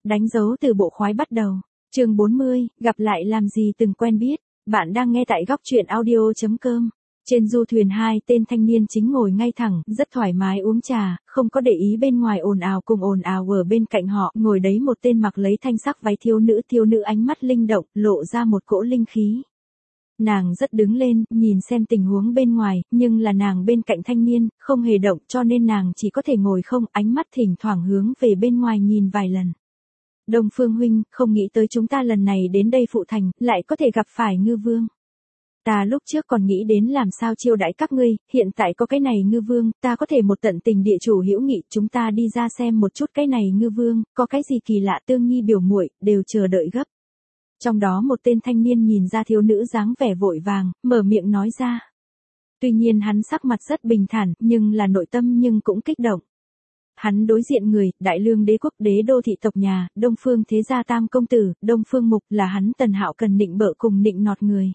đánh dấu từ bộ khoái bắt đầu. Chương 40, gặp lại làm gì từng quen biết. Bạn đang nghe tại góc truyện audio.com. Trên du thuyền hai tên thanh niên chính ngồi ngay thẳng, rất thoải mái uống trà, không có để ý bên ngoài ồn ào cùng ồn ào ở bên cạnh họ, ngồi đấy một tên mặc lấy thanh sắc váy thiếu nữ ánh mắt linh động, lộ ra một cỗ linh khí. Nàng rất đứng lên, nhìn xem tình huống bên ngoài, nhưng là nàng bên cạnh thanh niên, không hề động cho nên nàng chỉ có thể ngồi không, ánh mắt thỉnh thoảng hướng về bên ngoài nhìn vài lần. Đông Phương huynh, không nghĩ tới chúng ta lần này đến đây phụ thành, lại có thể gặp phải Ngư Vương. Ta lúc trước còn nghĩ đến làm sao chiêu đãi các ngươi, hiện tại có cái này Ngư Vương, ta có thể một tận tình địa chủ hữu nghị, chúng ta đi ra xem một chút cái này Ngư Vương, có cái gì kỳ lạ. Tương Nhi biểu muội đều chờ đợi gấp. Trong đó một tên thanh niên nhìn ra thiếu nữ dáng vẻ vội vàng, mở miệng nói ra. Tuy nhiên hắn sắc mặt rất bình thản, nhưng là nội tâm nhưng cũng kích động. Hắn đối diện người, Đại Lương đế quốc đế đô thị tộc nhà, Đông Phương thế gia tam công tử, Đông Phương Mục là hắn Tần Hạo cần nịnh bợ cùng nịnh nọt người.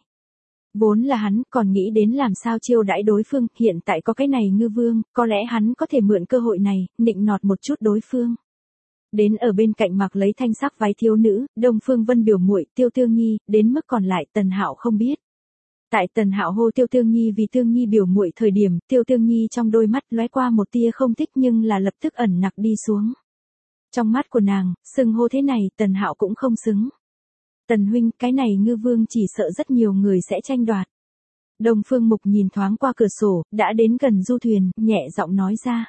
Vốn là hắn còn nghĩ đến làm sao chiêu đãi đối phương, hiện tại có cái này Ngư Vương, có lẽ hắn có thể mượn cơ hội này, nịnh nọt một chút đối phương. Đến ở bên cạnh mặc lấy thanh sắc váy thiếu nữ, Đông Phương Vân biểu muội Tiêu Tương Nhi, đến mức còn lại Tần Hạo không biết. Tại Tần Hạo hô Tiêu Tương Nhi vì Tương Nhi biểu muội thời điểm, Tiêu Tương Nhi trong đôi mắt lóe qua một tia không thích nhưng là lập tức ẩn nặc đi xuống. Trong mắt của nàng, xưng hô thế này Tần Hạo cũng không xứng. Tần huynh, cái này Ngư Vương chỉ sợ rất nhiều người sẽ tranh đoạt. Đông Phương Mục nhìn thoáng qua cửa sổ, đã đến gần du thuyền, nhẹ giọng nói ra.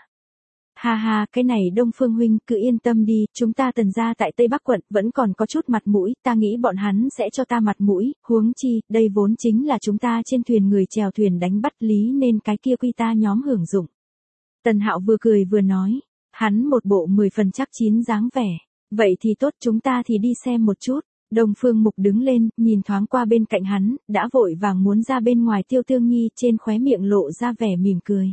Ha ha, cái này Đông Phương huynh cứ yên tâm đi, chúng ta Tần gia tại Tây Bắc quận vẫn còn có chút mặt mũi, ta nghĩ bọn hắn sẽ cho ta mặt mũi, huống chi, đây vốn chính là chúng ta trên thuyền người chèo thuyền đánh bắt lý nên cái kia quy ta nhóm hưởng dụng. Tần Hạo vừa cười vừa nói, hắn một bộ 10 phần chắc chín dáng vẻ, vậy thì tốt, chúng ta thì đi xem một chút. Đông Phương Mục đứng lên, nhìn thoáng qua bên cạnh hắn, đã vội vàng muốn ra bên ngoài. Tiêu Tương Nhi trên khóe miệng lộ ra vẻ mỉm cười.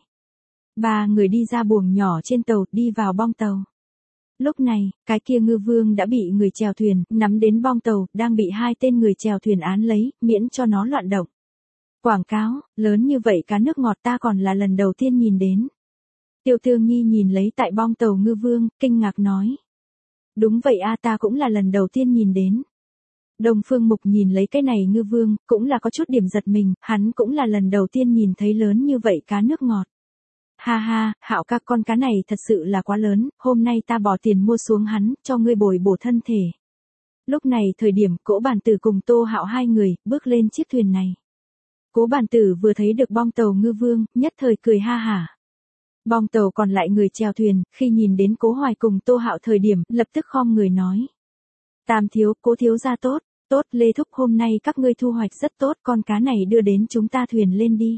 Ba người đi ra buồng nhỏ trên tàu, đi vào bong tàu. Lúc này, cái kia Ngư Vương đã bị người chèo thuyền, nắm đến bong tàu, đang bị hai tên người chèo thuyền án lấy, miễn cho nó loạn động. Quảng cáo, lớn như vậy cá nước ngọt ta còn là lần đầu tiên nhìn đến. Tiêu Tương Nhi nhìn lấy tại bong tàu Ngư Vương, kinh ngạc nói. Đúng vậy a, ta cũng là lần đầu tiên nhìn đến. Đông Phương Mục nhìn lấy cái này Ngư Vương, cũng là có chút điểm giật mình, hắn cũng là lần đầu tiên nhìn thấy lớn như vậy cá nước ngọt. Ha ha, Hạo ca, con cá này thật sự là quá lớn, hôm nay ta bỏ tiền mua xuống hắn, cho ngươi bồi bổ thân thể. Lúc này thời điểm Cố Bản Tử cùng Tô Hạo hai người, bước lên chiếc thuyền này. Cố Bản Tử vừa thấy được bong tàu Ngư Vương, nhất thời cười ha hả. Bong tàu còn lại người chèo thuyền, khi nhìn đến Cố Hoài cùng Tô Hạo thời điểm, lập tức khom người nói. Tam thiếu, Cố thiếu gia tốt, tốt Lê Thúc, hôm nay các ngươi thu hoạch rất tốt, con cá này đưa đến chúng ta thuyền lên đi.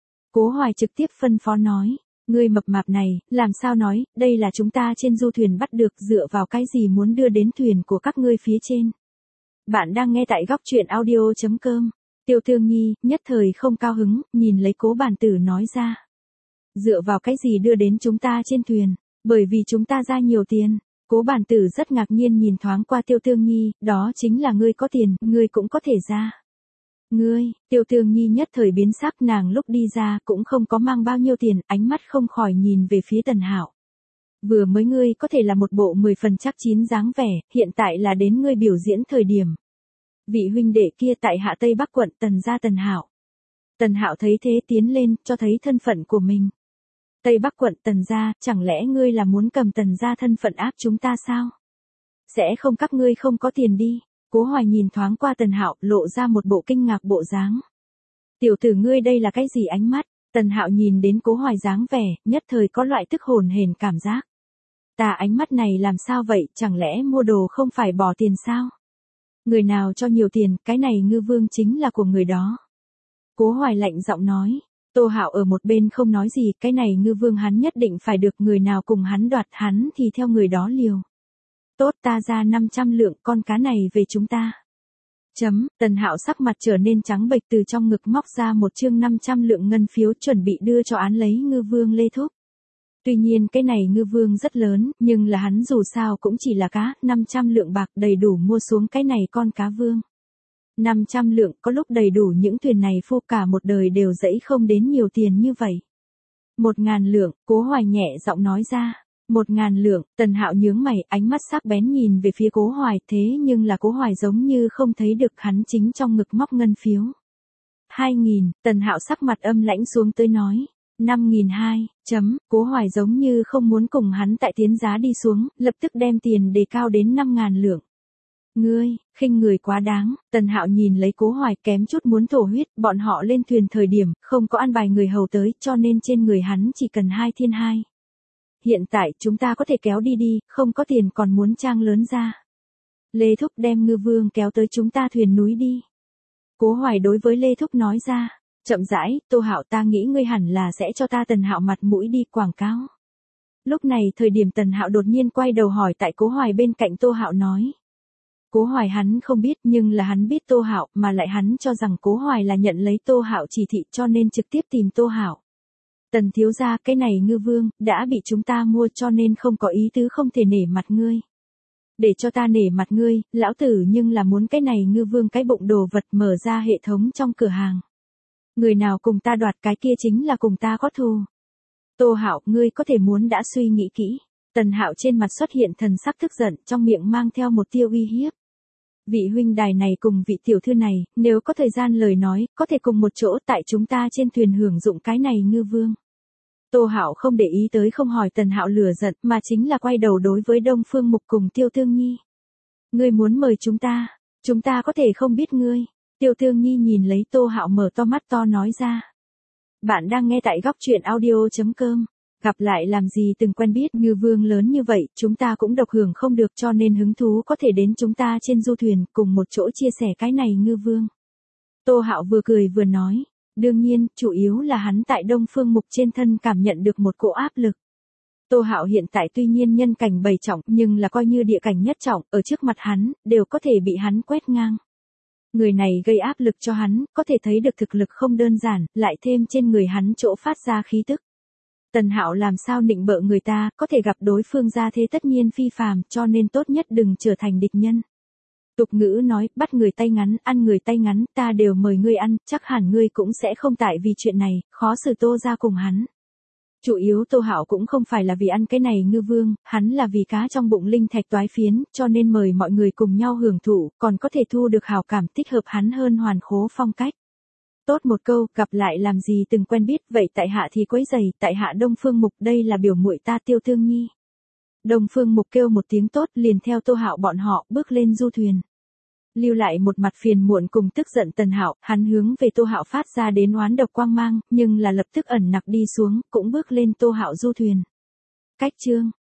Cố Hoài trực tiếp phân phó nói. Ngươi mập mạp này, làm sao nói, đây là chúng ta trên du thuyền bắt được, dựa vào cái gì muốn đưa đến thuyền của các ngươi phía trên. Bạn đang nghe tại góc truyện audio.com. Tiêu Tương Nhi, nhất thời không cao hứng, nhìn lấy Cố Bản Tử nói ra. Dựa vào cái gì đưa đến chúng ta trên thuyền, bởi vì chúng ta ra nhiều tiền. Cố Bản Tử rất ngạc nhiên nhìn thoáng qua Tiêu Tương Nhi, đó chính là ngươi có tiền, ngươi cũng có thể ra. Ngươi, Tiêu Tương Nhi nhất thời biến sắc, nàng lúc đi ra cũng không có mang bao nhiêu tiền, ánh mắt không khỏi nhìn về phía Tần Hạo. Vừa mới ngươi có thể là một bộ 10 phần chắc chín dáng vẻ, hiện tại là đến ngươi biểu diễn thời điểm. Vị huynh đệ kia tại Hạ Tây Bắc quận Tần gia Tần Hạo. Tần Hạo thấy thế tiến lên, cho thấy thân phận của mình. Tây Bắc quận Tần gia, chẳng lẽ ngươi là muốn cầm Tần gia thân phận áp chúng ta sao? Sẽ không, các ngươi không có tiền đi. Cố Hoài nhìn thoáng qua Tần Hạo, lộ ra một bộ kinh ngạc bộ dáng. Tiểu tử ngươi đây là cái gì ánh mắt? Tần Hạo nhìn đến Cố Hoài dáng vẻ, nhất thời có loại tức hồn hển cảm giác. Ta ánh mắt này làm sao vậy, chẳng lẽ mua đồ không phải bỏ tiền sao? Người nào cho nhiều tiền, cái này Ngư Vương chính là của người đó. Cố Hoài lạnh giọng nói. Tô Hạo ở một bên không nói gì, cái này Ngư Vương hắn nhất định phải được, người nào cùng hắn đoạt hắn thì theo người đó liều. Tốt, ta ra 500 lượng, con cá này về chúng ta. Tần Hạo sắc mặt trở nên trắng bệch, từ trong ngực móc ra một chương 500 lượng ngân phiếu chuẩn bị đưa cho án lấy Ngư Vương Lê Thúc. Tuy nhiên cái này Ngư Vương rất lớn, nhưng là hắn dù sao cũng chỉ là cá, 500 lượng bạc đầy đủ mua xuống cái này con cá vương. 500 lượng có lúc đầy đủ những thuyền này phô cả một đời đều dẫy không đến nhiều tiền như vậy. 1000 lượng, Cố Hoài nhẹ giọng nói ra. 1.000 lượng, Tần Hạo nhướng mày, ánh mắt sắc bén nhìn về phía Cố Hoài, thế nhưng là Cố Hoài giống như không thấy được hắn chính trong ngực móc ngân phiếu. 2.000, Tần Hạo sắc mặt âm lãnh xuống tới nói. 5.200, Cố Hoài giống như không muốn cùng hắn tại tiến giá đi xuống, lập tức đem tiền đề cao đến 5.000 lượng. Ngươi, khinh người quá đáng, Tần Hạo nhìn lấy Cố Hoài kém chút muốn thổ huyết, bọn họ lên thuyền thời điểm, không có an bài người hầu tới, cho nên trên người hắn chỉ cần 2 thiên 2. Hiện tại chúng ta có thể kéo đi đi, không có tiền còn muốn trang lớn ra. Lê Thúc đem Ngư Vương kéo tới chúng ta thuyền núi đi. Cố Hoài đối với Lê Thúc nói ra, chậm rãi, Tô Hạo ta nghĩ ngươi hẳn là sẽ cho ta Tần Hạo mặt mũi đi quảng cáo. Lúc này thời điểm Tần Hạo đột nhiên quay đầu hỏi tại Cố Hoài bên cạnh Tô Hạo nói. Cố Hoài hắn không biết nhưng là hắn biết Tô Hạo mà lại hắn cho rằng Cố Hoài là nhận lấy Tô Hạo chỉ thị cho nên trực tiếp tìm Tô Hạo. Tần thiếu gia cái này Ngư Vương, đã bị chúng ta mua cho nên không có ý tứ không thể nể mặt ngươi. Để cho ta nể mặt ngươi, lão tử nhưng là muốn cái này Ngư Vương cái bụng đồ vật mở ra hệ thống trong cửa hàng. Người nào cùng ta đoạt cái kia chính là cùng ta có thù. Tô Hạo, ngươi có thể muốn đã suy nghĩ kỹ. Tần Hạo trên mặt xuất hiện thần sắc tức giận, trong miệng mang theo một tia uy hiếp. Vị huynh đài này cùng vị tiểu thư này, nếu có thời gian lời nói, có thể cùng một chỗ tại chúng ta trên thuyền hưởng dụng cái này Ngư Vương. Tô Hạo không để ý tới không hỏi Tần Hạo lửa giận, mà chính là quay đầu đối với Đông Phương Mục cùng Tiêu Tương Nhi. Ngươi muốn mời chúng ta có thể không biết ngươi. Tiêu Tương Nhi nhìn lấy Tô Hạo mở to mắt to nói ra. Bạn đang nghe tại góc truyện audio.com. Gặp lại làm gì từng quen biết Ngư Vương lớn như vậy, chúng ta cũng độc hưởng không được cho nên hứng thú có thể đến chúng ta trên du thuyền cùng một chỗ chia sẻ cái này Ngư Vương. Tô Hạo vừa cười vừa nói, đương nhiên, chủ yếu là hắn tại Đông Phương Mục trên thân cảm nhận được một cỗ áp lực. Tô Hạo hiện tại tuy nhiên nhân cảnh 7 trọng nhưng là coi như địa cảnh nhất trọng, ở trước mặt hắn, đều có thể bị hắn quét ngang. Người này gây áp lực cho hắn, có thể thấy được thực lực không đơn giản, lại thêm trên người hắn chỗ phát ra khí tức. Tần Hạo làm sao nịnh bợ người ta, có thể gặp đối phương ra thế tất nhiên phi phàm, cho nên tốt nhất đừng trở thành địch nhân. Tục ngữ nói, bắt người tay ngắn, ăn người tay ngắn, ta đều mời ngươi ăn, chắc hẳn ngươi cũng sẽ không tại vì chuyện này, khó xử Tô ra cùng hắn. Chủ yếu Tô Hạo cũng không phải là vì ăn cái này Ngư Vương, hắn là vì cá trong bụng linh thạch toái phiến, cho nên mời mọi người cùng nhau hưởng thụ, còn có thể thu được hảo cảm thích hợp hắn hơn Hoàn Khố phong cách. Tốt một câu, gặp lại làm gì từng quen biết, vậy tại hạ thì quấy giày, tại hạ Đông Phương Mục, đây là biểu muội ta Tiêu Tương Nhi. Đông Phương Mục kêu một tiếng tốt liền theo Tô Hạo bọn họ bước lên du thuyền. Lưu lại một mặt phiền muộn cùng tức giận Tần Hạo, hắn hướng về Tô Hạo phát ra đến oán độc quang mang, nhưng là lập tức ẩn nặc đi xuống, cũng bước lên Tô Hạo du thuyền. Cách chương